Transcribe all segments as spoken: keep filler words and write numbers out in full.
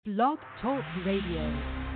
Blog Talk Radio.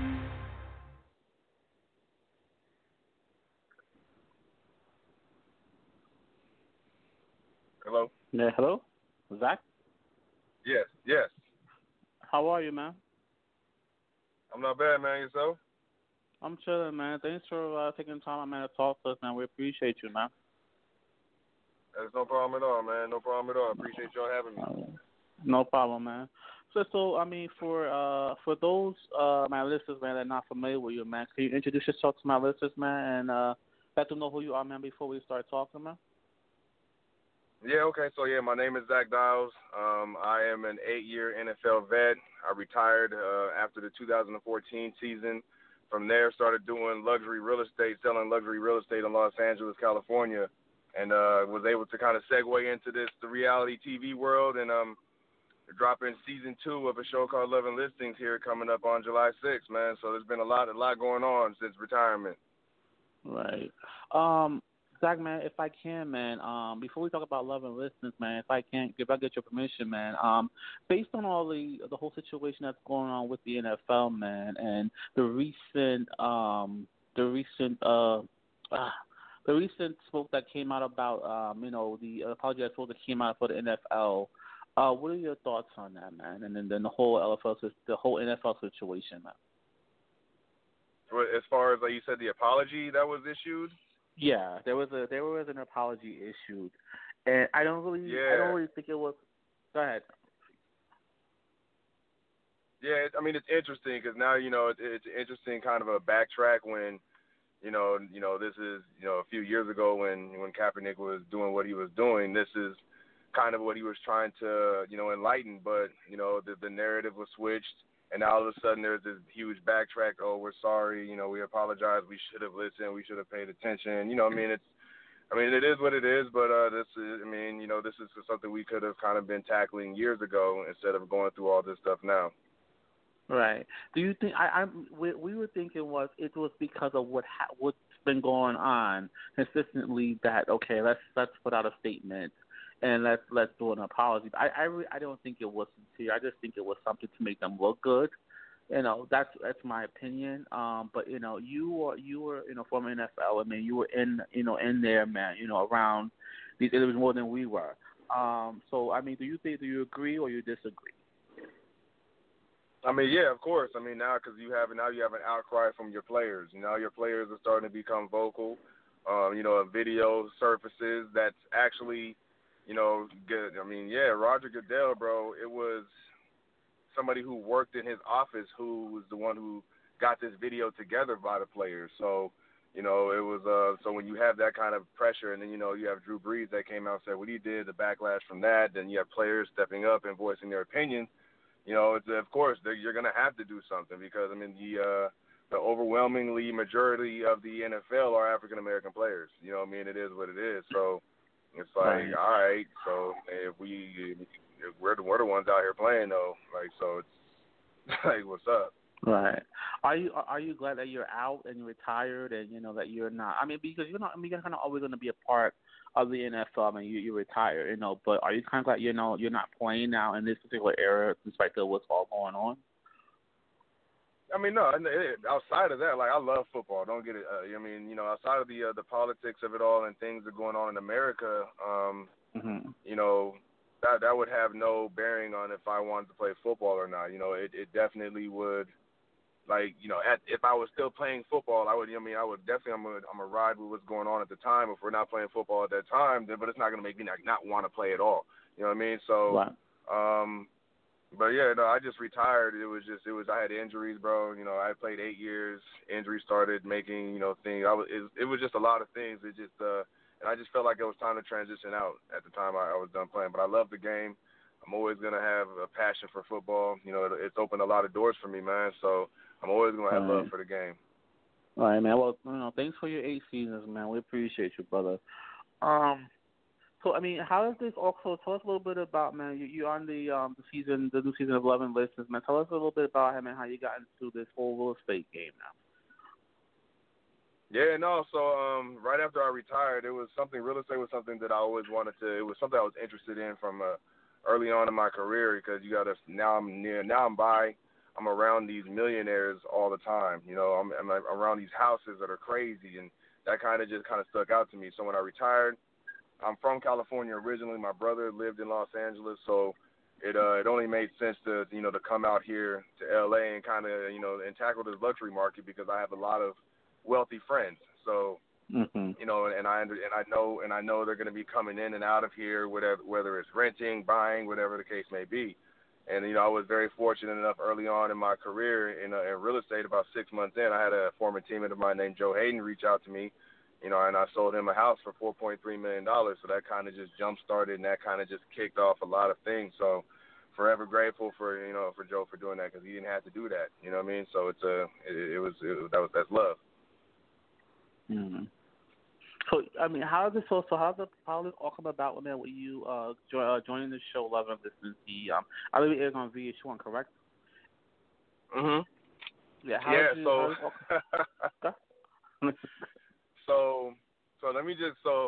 Hello? Yeah, hello? Zach? Yes, yes. How are you, man? I'm not bad, man. Yourself? I'm chilling, man. Thanks for uh, taking time, man, to talk to us, man. We appreciate you, man. There's no problem at all, man. No problem at all. Appreciate y'all having me. Uh, no problem, man. So, so I mean, for uh, for those uh, my listeners, man, that are not familiar with you, man, can you introduce yourself to my listeners, man, and uh, let them know who you are, man, before we start talking, man? Yeah, okay. So, yeah, my name is Zach Dials. Um, I am an eight-year N F L vet. I retired uh, after the two thousand fourteen season. From there, started doing luxury real estate, selling luxury real estate in Los Angeles, California, and uh, was able to kind of segue into this, the reality T V world, and um, dropping season two of a show called Love and Listings here coming up on July sixth, man. So there's been a lot, a lot going on since retirement. Right. Um, Zach, man, if I can, man, um, before we talk about Love and Listings, man, if I can, if I get your permission, man, um, based on all the the whole situation that's going on with the N F L, man, and the recent, um, the recent, uh, uh the recent smoke that came out about, um, you know, the apology that smoke that came out for the N F L. Uh, what are your thoughts on that, man? And then, then the whole L F L, the whole N F L situation, man. As far as, like you said, the apology that was issued? Yeah, there was a there was an apology issued, and I don't really yeah. I don't really think it was. Go ahead. Yeah, I mean it's interesting because now you know it, it's interesting kind of a backtrack when you know you know this is you know a few years ago when when Kaepernick was doing what he was doing. This is kind of what he was trying to you know enlighten, but you know the the narrative was switched. And now all of a sudden there's this huge backtrack. Oh, we're sorry. You know, we apologize. We should have listened. We should have paid attention. You know, I mean, it's, I mean, it is what it is. But uh, this is, I mean, you know, this is something we could have kind of been tackling years ago instead of going through all this stuff now. Right. Do you think I? I we, we were thinking was it was because of what ha, what's been going on consistently that okay, let's let's put out a statement. And let's let's do an apology. I I, re, I don't think it was sincere. I just think it was something to make them look good. You know, that's that's my opinion. Um, but you know, you were you were you know from N F L. I mean, you were in you know in there, man. You know, around these. It was more than we were. Um, so I mean, do you think do you agree or you disagree? I mean, yeah, of course. I mean, now because you have now you have an outcry from your players. Now your players are starting to become vocal. Um, you know, a video surfaces that's actually. You know, good. I mean, yeah, Roger Goodell, bro, it was somebody who worked in his office who was the one who got this video together by the players. So, you know, it was, uh, so when you have that kind of pressure and then, you know, you have Drew Brees that came out and said what he did, the backlash from that, then you have players stepping up and voicing their opinion, you know, it's, of course, you're going to have to do something because, I mean, the, uh, the overwhelmingly majority of the N F L are African-American players. You know what I mean? It is what it is. So, it's like, right. all right, so if we, if we're, the, we're the ones out here playing, though, like, so it's like, what's up? Right. Are you are you glad that you're out and you're retired and, you know, that you're not, I mean, because you're not, I mean, you're kind of always going to be a part of the N F L. I mean, you, you retire, you know, but are you kind of glad, you know, you're not playing now in this particular era despite the what's all going on? I mean, no, outside of that, like, I love football. Don't get it. Uh, I mean, you know, outside of the uh, the politics of it all and things that are going on in America, um, mm-hmm. you know, that that would have no bearing on if I wanted to play football or not. You know, it, it definitely would, like, you know, at, if I was still playing football, I would, I mean, I would definitely, I'm going I'm to ride with what's going on at the time. If we're not playing football at that time, then, but it's not going to make me not, not want to play at all. You know what I mean? So, right. um, But, yeah, no, I just retired. It was just, it was, I had injuries, bro. You know, I played eight years. Injuries started making, you know, things. I was, it, it was just a lot of things. It just, uh, and I just felt like it was time to transition out at the time I, I was done playing. But I love the game. I'm always going to have a passion for football. You know, it, it's opened a lot of doors for me, man. So I'm always going to have right. love for the game. All right, man. Well, you know, thanks for your eight seasons, man. We appreciate you, brother. Um, So I mean, how is this also? Tell us a little bit about, man. You you on the um the season, the new season of Love and Listings, man. Tell us a little bit about him and how you got into this whole real estate game now. Yeah, no. So um, right after I retired, it was something. Real estate was something that I always wanted to. It was something I was interested in from uh, early on in my career because you got to now I'm near now I'm by I'm around these millionaires all the time. You know, I'm, I'm around these houses that are crazy, and that kind of just kind of stuck out to me. So when I retired, I'm from California originally. My brother lived in Los Angeles, so it uh, it only made sense to you know to come out here to L A and kind of you know and tackle this luxury market because I have a lot of wealthy friends. So mm-hmm. you know, and I and I know and I know they're going to be coming in and out of here, whatever whether it's renting, buying, whatever the case may be. And you know, I was very fortunate enough early on in my career in, uh, in real estate. About six months in, I had a former teammate of mine named Joe Hayden reach out to me. You know, and I sold him a house for four point three million dollars. So that kind of just jump started, and that kind of just kicked off a lot of things. So, forever grateful for you know for Joe for doing that because he didn't have to do that. You know what I mean? So it's a it, it was it, that was that's love. Mm-hmm. So I mean, how does this also how does how does it all come about when with you uh, jo- uh joining the show Love and Listening? The um, I believe it airs on V H one, correct? Mhm. Yeah. How yeah. did you, So. how did so so let me just so.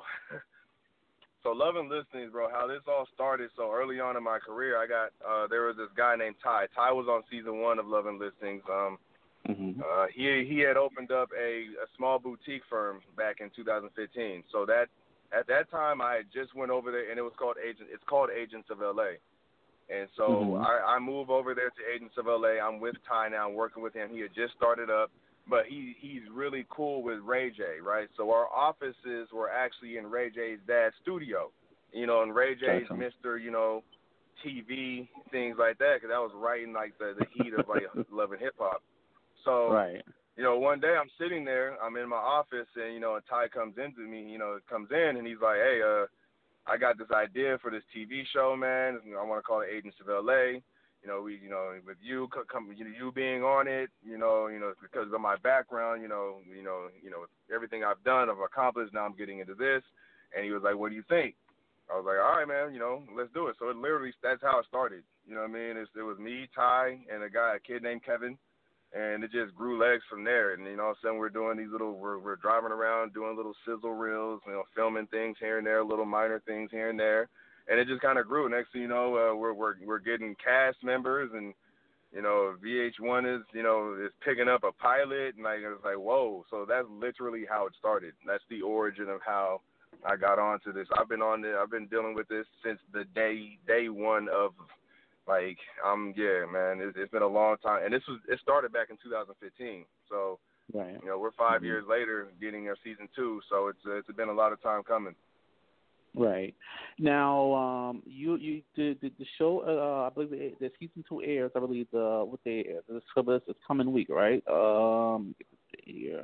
So Love and Listening, bro, how this all started, so early on in my career, I got, uh, there was this guy named Ty. Ty was on season one of Love and Listening. Um, mm-hmm. uh, he he had opened up a, a small boutique firm back in two thousand fifteen. So that, at that time, I just went over there, and it was called Agent, it's called Agents of L A. And so mm-hmm. I, I moved over there to Agents of L A. I'm with Ty now, I'm working with him. He had just started up. But he he's really cool with Ray J, right? So our offices were actually in Ray J's dad's studio, you know, and Ray J's Gotcha. Mister you know, T V, things like that, because that was right in, like, the, the heat of, like, Love and hip-hop. So, right. you know, one day I'm sitting there, I'm in my office, and, you know, and Ty comes into me, you know, comes in, and he's like, hey, uh, I got this idea for this T V show, man. I want to call it Agents of L A. You know, we, you know, with you, come, you, you being on it, you know, you know, because of my background, you know, you know, you know, everything I've done, I've accomplished. Now I'm getting into this, and he was like, "What do you think?" I was like, "All right, man, you know, let's do it." So it literally, that's how it started. You know what I mean? It's, it was me, Ty, and a guy, a kid named Kevin, and it just grew legs from there. And you know, all of a sudden we're doing these little, we're we're driving around doing little sizzle reels, you know, filming things here and there, little minor things here and there. And it just kind of grew. Next thing you know, uh, we're we're we're getting cast members, and you know, V H one is you know is picking up a pilot, and like it's like whoa. So that's literally how it started. That's the origin of how I got onto this. I've been on it. I've been dealing with this since the day day one of like um yeah man. It's, it's been a long time, and this was it started back in two thousand fifteen. So right. you know we're five mm-hmm. years later, getting our season two. So it's uh, it's been a lot of time coming. Right. Now, um, you you did the, the show. Uh, I believe the, the season two airs. I believe the what they air. This it's coming week, right? Um, yeah.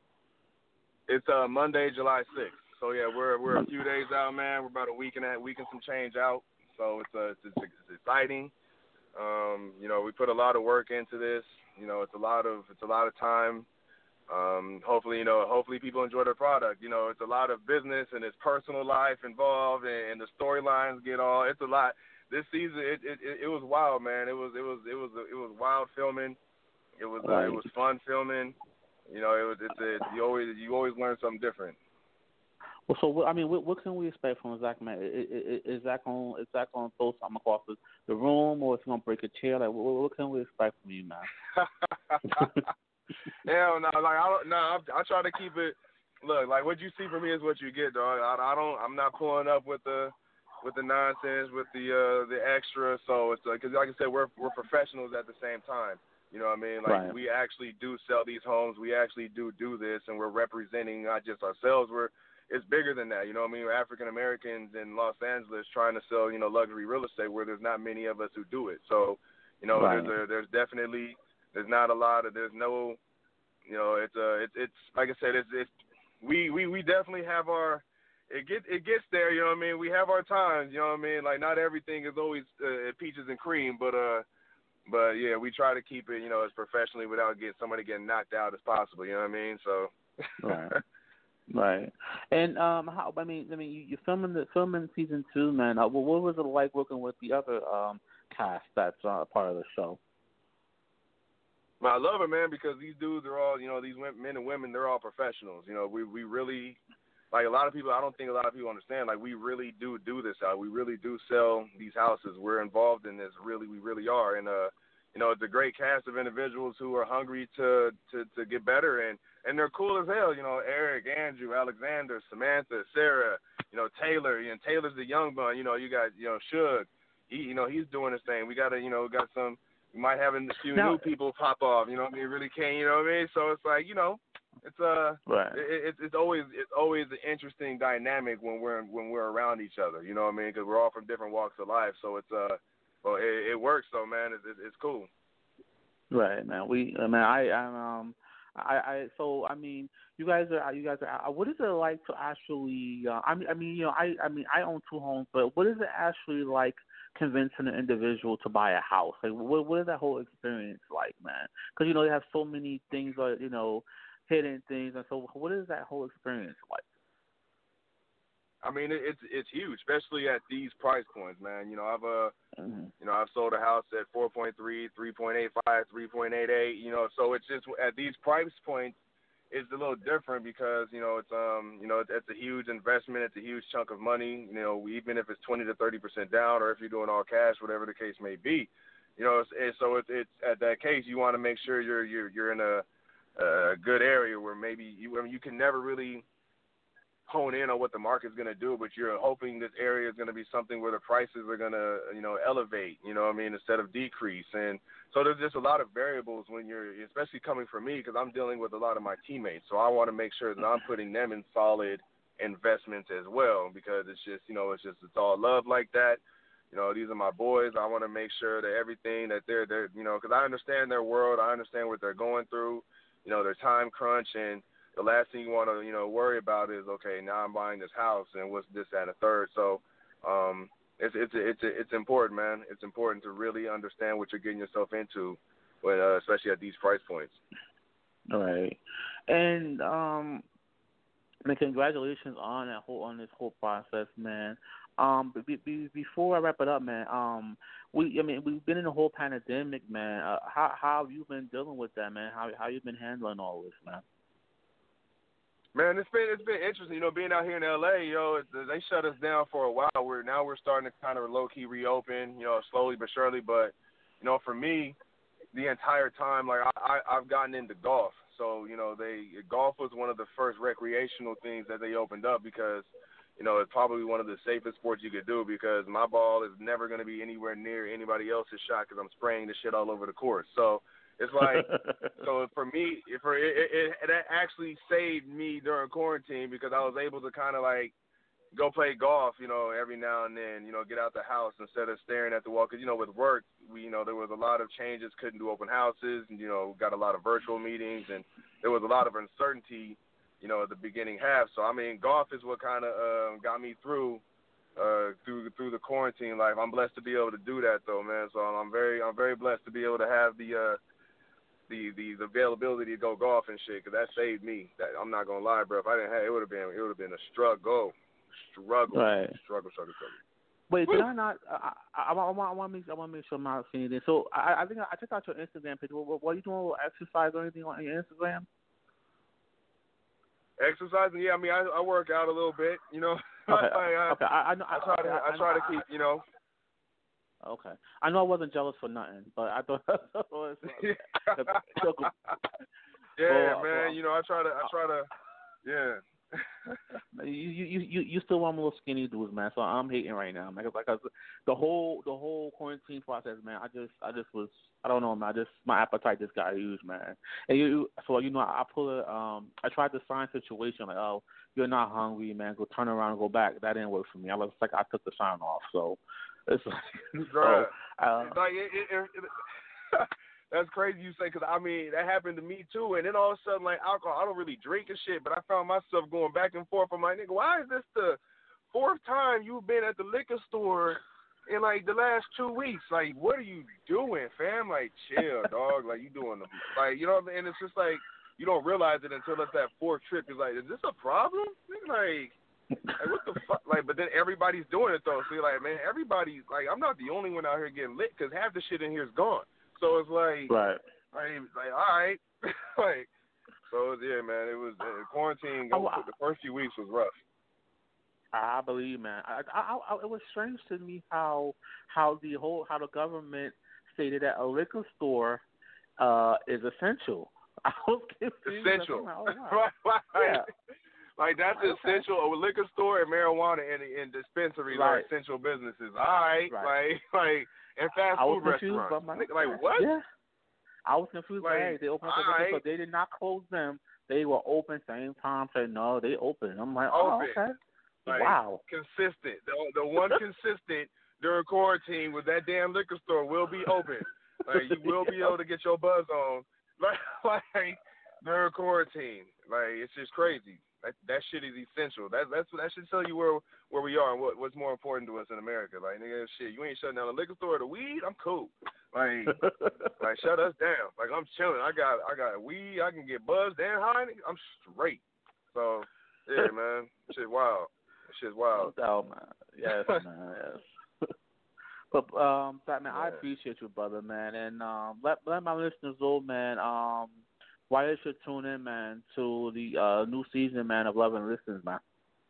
It's uh Monday, July sixth. So yeah, we're we're a few days out, man. We're about a week and a week and some change out. So it's uh it's, it's exciting. Um, you know, we put a lot of work into this. You know, it's a lot of it's a lot of time. Um, hopefully, you know, hopefully people enjoy the product. You know, it's a lot of business and it's personal life involved, and, and the storylines get all. It's a lot. This season, it, it it was wild, man. It was it was it was it was wild filming. It was uh, right. it was fun filming. You know, it was it's a, you always you always learn something different. Well, so what, I mean, what, what can we expect from Zach, man? Is, is Zach going is Zach going to throw something across the, the room, or is he going to break a chair? Like, what, what can we expect from you, man? Hell no, like I don't, no, I, I try to keep it. Look, like what you see from me is what you get, dog. I, I don't, I'm not pulling up with the, with the nonsense, with the, uh, the extra. So it's because, like I said, we're we're professionals at the same time. You know what I mean? Like right. we actually do sell these homes. We actually do do this, and we're representing not just ourselves. We're it's bigger than that. You know what I mean? We're African Americans in Los Angeles trying to sell, you know, luxury real estate where there's not many of us who do it. So, you know, right. there's a, there's definitely there's not a lot of there's no. You know, it's uh, it's it's like I said, it's it's we we we definitely have our it get it gets there. You know what I mean? We have our times. You know what I mean? Like not everything is always uh, peaches and cream, but uh, but yeah, we try to keep it, you know, as professionally without getting somebody getting knocked out as possible. You know what I mean? So. right. Right. And um, how I mean, I mean, you, you're filming the filming season two, man. Uh, what, what was it like working with the other um cast that's uh, part of the show? Well, I love it, man, because these dudes are all, you know, these men and women, they're all professionals. You know, we we really, like a lot of people, I don't think a lot of people understand, like we really do do this out. We really do sell these houses. We're involved in this, really, we really are. And, uh, you know, it's a great cast of individuals who are hungry to to to get better, and and they're cool as hell. You know, Eric, Andrew, Alexander, Samantha, Sarah, you know, Taylor. You know, Taylor's the young bun. You know, you got you know Suge. He, you know, he's doing his thing. We got to, you know, we got some. We might have a few now, new people pop off. You know what I mean? Really can't. You know what I mean? So it's like, you know, it's uh, right. it, it's it's always it's always an interesting dynamic when we're when we're around each other. You know what I mean? Because we're all from different walks of life. So it's uh, well, it, it works though, man. It's, it's it's cool. Right, man. We, I mean, I, I, um, I, I. So, I mean, you guys are, you guys are. What is it like to actually? Uh, I mean, I mean, you know, I, I mean, I own two homes, but what is it actually like convincing an individual to buy a house? Like, what, what is that whole experience like, man? Because you know, they have so many things, like, you know, hidden things, and so what is that whole experience like? I mean, it, it's it's huge, especially at these price points, man. You know, I've uh, Mm-hmm. you know, I've sold a house at four point three, three point eight five, three point eight eight. You know, so it's just at these price points, it's a little different because you know it's um, you know, it's, it's a huge investment, it's a huge chunk of money. You know, even if it's twenty to thirty percent down, or if you're doing all cash, whatever the case may be. You know, it's, it's, so it's, it's at that case, you want to make sure you're you're you're in a a good area where maybe you I mean, you can never really hone in on what the market's going to do, but you're hoping this area is going to be something where the prices are going to, you know, elevate, you know what I mean, instead of decrease. And so there's just a lot of variables when you're, especially coming from me, because I'm dealing with a lot of my teammates. So I want to make sure that I'm putting them in solid investments as well, because it's just, you know, it's just, it's all love like that. You know, these are my boys. I want to make sure that everything that they're, they're you know, because I understand their world. I understand what they're going through, you know, their time crunch, and the last thing you want to, you know, worry about is, okay, now I'm buying this house and what's this, that, and a third. So um, it's it's it's it's important, man. It's important to really understand what you're getting yourself into, when, uh, especially at these price points. All right, and um, man, congratulations on that whole on this whole process, man. Um, be, be, before I wrap it up, man, um, we I mean we've been in the whole pandemic, man. Uh, how how have you been dealing with that, man? How how you been handling all this, man? Man, it's been it's been interesting, you know, being out here in L A. You know, it, they shut us down for a while. We're now we're starting to kind of low key reopen, you know, slowly but surely. But you know, for me, the entire time, like I, I I've gotten into golf. So you know, they golf was one of the first recreational things that they opened up, because you know it's probably one of the safest sports you could do, because my ball is never going to be anywhere near anybody else's shot because I'm spraying the shit all over the course. So it's like, so for me, for it, it, it, that actually saved me during quarantine, because I was able to kind of like go play golf, you know, every now and then, you know, get out the house instead of staring at the wall. Because, you know, with work, we, you know, there was a lot of changes, couldn't do open houses, and, you know, got a lot of virtual meetings, and there was a lot of uncertainty, you know, at the beginning half. So, I mean, golf is what kind of uh, got me through uh, through through the quarantine life. I'm blessed to be able to do that, though, man. So I'm very I'm very blessed to be able to have the uh, the, the the availability to go golf and shit, because that saved me. That, I'm not gonna lie, bro. If I didn't have it, would have been it would have been a struggle, struggle, right. struggle, struggle, struggle. Wait, did I not? I, I, I, I, want, I want to make I want to make sure I'm not seeing it. So I, I think I, I checked out your Instagram page. What, what, what are you doing? A little exercise or anything on your Instagram? Exercising, yeah. I mean, I, I work out a little bit, you know. Okay, I, I, okay. I, I, know, I try to I, I try to keep, you know. Okay, I know I wasn't jealous for nothing, but I thought. it was, yeah, well, man. well, you know, I try to I try to, yeah. you you you you still want a little skinny dudes, man. So I'm hating right now, man. Because the whole the whole quarantine process, man. I just I just was I don't know, man. I just my appetite just got huge, man. And you so you know I pull it. Um, I tried the sign situation like, oh, you're not hungry, man. Go turn around and go back. That didn't work for me. I was like I took the sign off. So it's like, right. so, uh, like it, it, it, it that's crazy you say, because, I mean, that happened to me, too. And then all of a sudden, like, alcohol, I don't really drink and shit, but I found myself going back and forth. I'm like, nigga, why is this the fourth time you've been at the liquor store in, like, the last two weeks? Like, what are you doing, fam? Like, chill, dog. Like, you doing the, like, you know what I mean? And it's just like, you don't realize it until it's that fourth trip. It's like, is this a problem? Like, like, what the fuck? Like, but then everybody's doing it, though. So you're like, man, everybody, like, I'm not the only one out here getting lit, because half the shit in here is gone. So it's like, right. like, like all right, like, so yeah, man. It was uh, quarantine. Oh, I, the first few weeks was rough. I believe, man. I, I, I, it was strange to me how how the whole how the government stated that a liquor store uh, is essential. I was confused. Essential. Like, oh, wow. right, right. Yeah. Like, that's Okay. essential. A liquor store and marijuana and, and dispensaries Right. are essential businesses. All right. Right. Like, like, and fast I was food confused restaurants. by my, Nigga, like, what? Yeah. I was confused. Like, Like, hey, they opened up the liquor store. They did not close them. They were open same time. Said no, they open. I'm like, Open. oh, okay. Like, Wow. consistent. The, the one consistent during quarantine was that damn liquor store will be open. Like, you will be able to get your buzz on. Like, like during quarantine. Like, it's just crazy. That that shit is essential. That that's that should tell you where where we are and what what's more important to us in America. Like, nigga, shit, you ain't shutting down the liquor store or the weed. I'm cool. Like, like shut us down. Like, I'm chilling. I got I got weed. I can get buzzed and high. Nigga. I'm straight. So yeah, man, shit wild. Shit's wild. No doubt, man. Yes, man. Yes. But um, Zach, man, yeah. I appreciate you, brother, man, and um, let let my listeners know, man. Um. Why they should tune in, man, to the uh, new season, man, of Love and Listings, man.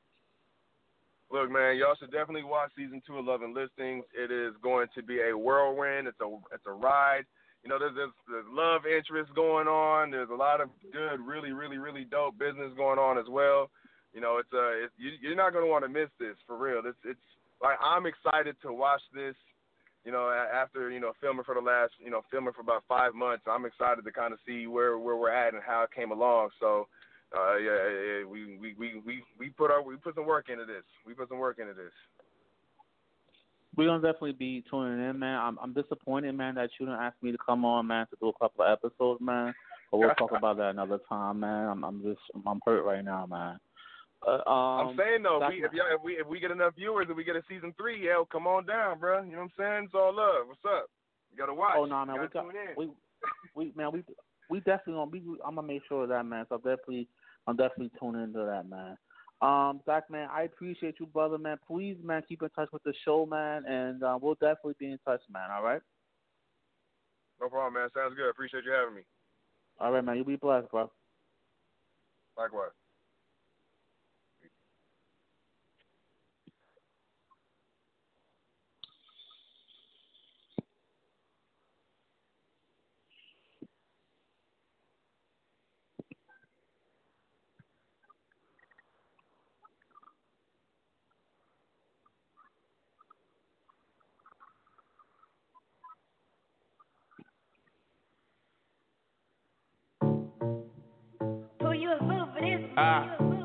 Look, man, y'all should definitely watch season two of Love and Listings. It is going to be a whirlwind. It's a it's a ride. You know, there's, there's there's love interest going on. There's a lot of good, really, really, really dope business going on as well. You know, it's uh, it's, you, you're not gonna want to miss this for real. It's it's like I'm excited to watch this. You know, after, you know, filming for the last, you know, filming for about five months, I'm excited to kind of see where, where we're at and how it came along. So, uh, yeah, yeah, we, we, we, we, we put our, we put some work into this. We put some work into this. We're going to definitely be tuning in, man. I'm, I'm disappointed, man, that you didn't ask me to come on, man, to do a couple of episodes, man. But we'll talk about that another time, man. I'm, I'm just, I'm hurt right now, man. Uh, um, I'm saying though, we, if, y'all, if we if we get enough viewers and we get a season three, yeah, come on down, bro. You know what I'm saying? It's all love. What's up? You gotta watch. Oh no, man, we got tune in. we we man we we definitely gonna be. I'm gonna make sure of that, man. So I'm definitely I'm definitely tuning into that, man. Um, Zach, man, I appreciate you, brother, man. Please, man, keep in touch with the show, man, and uh, we'll definitely be in touch, man. All right. No problem, man. Sounds good. Appreciate you having me. All right, man. You be blessed, bro. Likewise. Uh,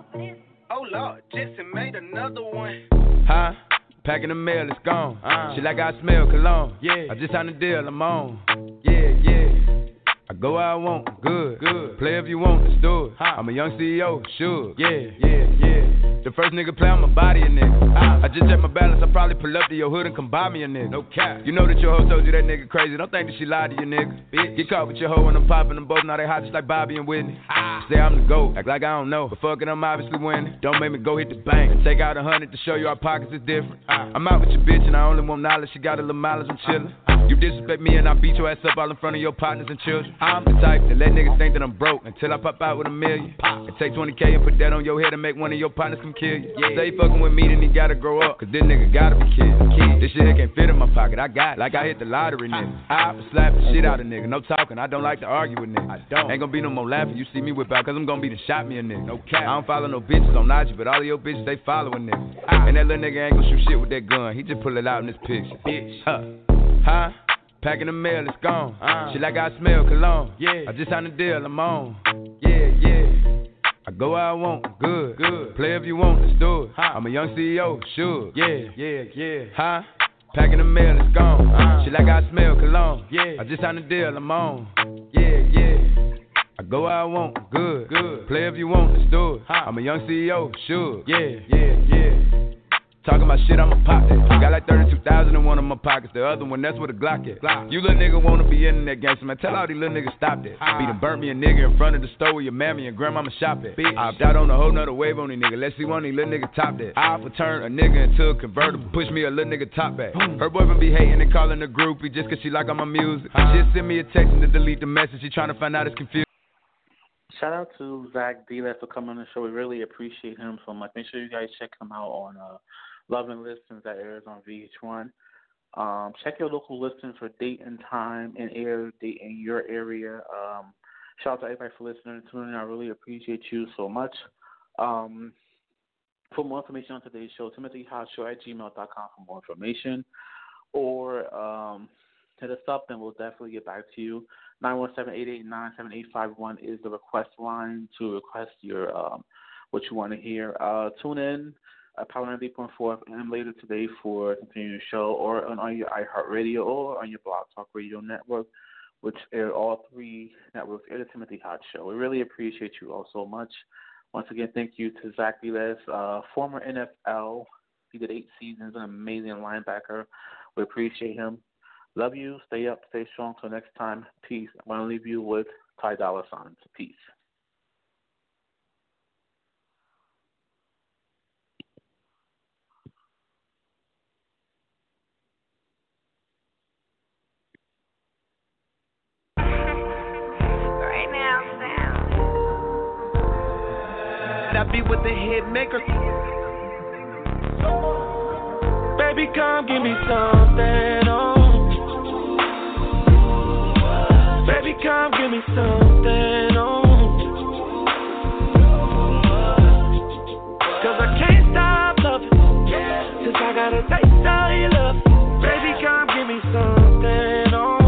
oh Lord, Jesse made another one. Huh? Packing the mail, it's gone. Uh, Shit like I smell cologne. Yeah. I just signed a deal, I'm on. Yeah, yeah. I go where I want, good, good. Play if you want, let's do it. Huh. I'm a young C E O, sure. Yeah, yeah, yeah. The first nigga play on my body, a nigga. Uh, I just check my balance, I probably pull up to your hood and come buy me a nigga. No cap. You know that your hoe told you that nigga crazy. Don't think that she lied to you, nigga. Bitch. Get caught with your hoe when I'm popping them both. Now they hot just like Bobby and Whitney. Ah. Say I'm the GOAT, act like I don't know. But fuck it, I'm obviously winning. Don't make me go hit the bank and take out a hundred to show you our pockets is different. Uh, I'm out with your bitch and I only want knowledge. She got a little mileage, I'm chillin'. Uh, you disrespect me and I beat your ass up all in front of your partners and children. I'm the type that let niggas think that I'm broke until I pop out with a million. Pop. And take twenty K and put that on your head and make one of your partners come kill you. Yeah. Say fucking with me, then he gotta grow up, cause this nigga gotta be killed. Kid. This shit here can't fit in my pocket, I got it. Like I hit the lottery, nigga. I slap the shit out of nigga, no talking, I don't like to argue with niggas. I don't. Ain't gonna be no more laughing, you see me whip out, cause I'm gonna be the shot me a nigga. No cap. I don't follow no bitches on I G, but all of your bitches, they following niggas. And that little nigga ain't gonna shoot shit with that gun, he just pull it out in this picture. Bitch. Huh? Huh? Packing the mail, it's gone. Uh, Shit like I smell cologne. Yeah. I just signed a deal, I'm on. Yeah, yeah. I go where I want, good, good. Play if you want, let's do it. Huh. I'm a young C E O, sure. Yeah, yeah, yeah. Huh? Packing the mail, it's gone. Uh, Shit like I smell cologne. Yeah. I just signed a deal, I'm on. Yeah, yeah. I go where I want, good, good. Play if you want, let's do it. Huh. I'm a young C E O, sure. Yeah, yeah, yeah. Talking about shit, I'ma pop that. Got like thirty-two thousand in one of my pockets. The other one, that's where the Glock at. Glock. You little nigga wanna be in that gangster, man. Tell all these little niggas stop that. Ah. Beat and burnt me a nigga in front of the store where your mammy and grandmama shop at. Bitch. I opt out on a whole nother wave on these niggas. Let's see one of these little niggas top that. I offer turn a nigga into a convertible. Push me a little nigga top back. Her boyfriend be hating and calling a groupie just cause she like all my music. Ah. She send me a text and to delete the message. She trying to find out it's confused. Shout out to Zach D for coming on the show. We really appreciate him so much. Make sure you guys check him out on uh, Love and Listens that airs on V H one. Um, check your local listings for date and time and air date in your area. Um, shout out to everybody for listening and tuning in. I really appreciate you so much. Um, for more information on today's show, timothy hodge show at gmail dot com for more information. Or um, hit us up and we'll definitely get back to you. nine one seven, eight eight nine, seven eight five one is the request line to request your um, what you want to hear. Uh, tune in at Power ninety point four and later today for a continuing show, or on, on your iHeartRadio or on your Blog Talk Radio network, which air all three networks air the Timothy Hodge Show. We really appreciate you all so much. Once again, thank you to Zach Velez, uh, former N F L. He did eight seasons, an amazing linebacker. We appreciate him. Love you. Stay up. Stay strong. Till next time. Peace. I'm going to leave you with Ty Dolla Signs. Peace. Right now, Sam. I be with the hit maker. Baby, come give me something, oh. Baby, come give me something, oh. Cause I can't stop loving, since I got a taste of your love. Baby, come give me something, oh.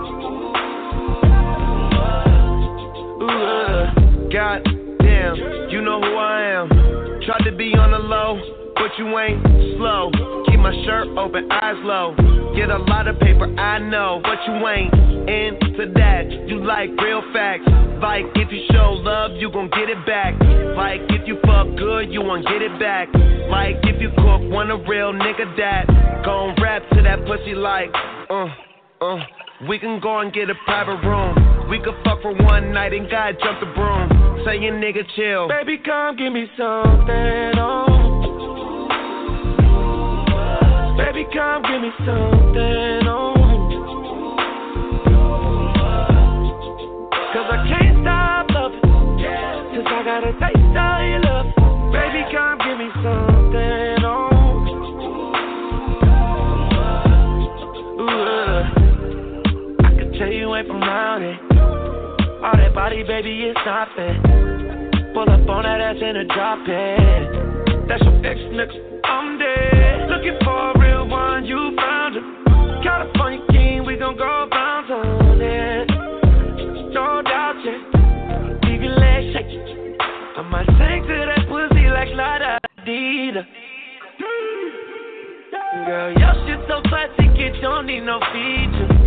Ooh, uh. God damn, you know who I am. Tried to be on the low, but you ain't slow. Keep my shirt open, eyes low. Get a lot of paper, I know, but you ain't into that. You like real facts. Like if you show love, you gon' get it back. Like if you fuck good, you won't get it back. Like if you cook, want a real nigga that gon' rap to that pussy like, uh, uh. We can go and get a private room. We could fuck for one night and God jump the broom. Say your nigga chill. Baby, come give me something, oh. Baby, come give me something, oh. Cause I can't stop loving, since I got a taste of your love. Baby, come give me something, oh. Ooh, uh. I could tell you ain't from around it. All that body, baby, it's not fair. Pull up on that ass in a drop it. That's your ex, nigga, I'm dead. Looking for a real one, you found it. California king, we gon' go bounce on it. No doubt, yeah. Leave your legs shaking. I might sing to that pussy like La Da Dee. Girl, your shit so classic, it don't need no features.